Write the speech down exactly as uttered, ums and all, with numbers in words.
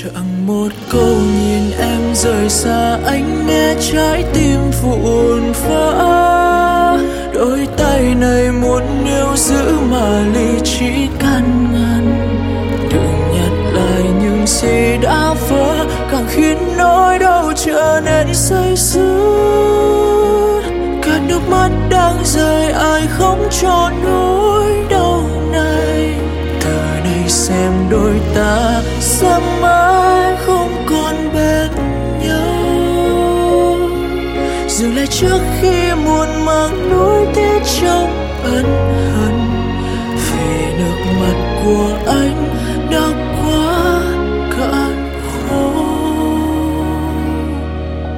Chẳng một câu nhìn em rời xa anh nghe trái tim vụn vỡ. Đôi tay này muốn níu giữ mà lý trí can ngăn. Đừng nhặt lại những gì đã vỡ, càng khiến nỗi đau trở nên say sưa. Cả nước mắt đang rơi ai không cho nỗi đau này. Từ nay xem đôi ta sẽ mãi không còn bên nhau. Dừng lại trước khi muôn mang nuối tiếc trong ân hận. Vì nước mắt của anh